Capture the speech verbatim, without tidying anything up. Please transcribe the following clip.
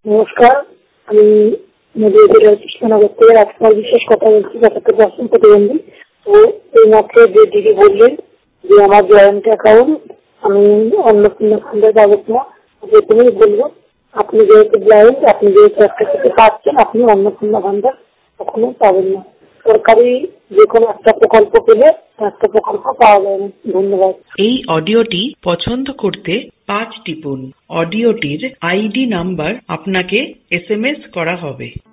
নমস্কার, আমি নদীয়া জেলার কৃষ্ণনগর থেকে রাজকুমার বিশ্বাস কথা বলছি, ব্যাপারটা দর্শন প্রতিবন্ধী। তো এই মাত্র যে দিদি বললেন যে আমার জয়েন্ট অ্যাকাউন্ট, আমি অন্নপূর্ণা ফান্ডের বাবদ না, যেখানেই বলবো আপনি যেহেতু ব্লাইন্ড, আপনি যেহেতু একটা থেকে পাচ্ছেন, আপনি অন্নপূর্ণা ফান্ডার কখনো পাবেন না। সরকারি যে কোনো একটা প্রকল্প পেলে একটা প্রকল্প পাওয়া যাবে না। ধন্যবাদ। এই অডিওটি পছন্দ করতে পাঁচ টিপুন। অডিওটির আইডি নাম্বার আপনাকে এস এম এস করা হবে।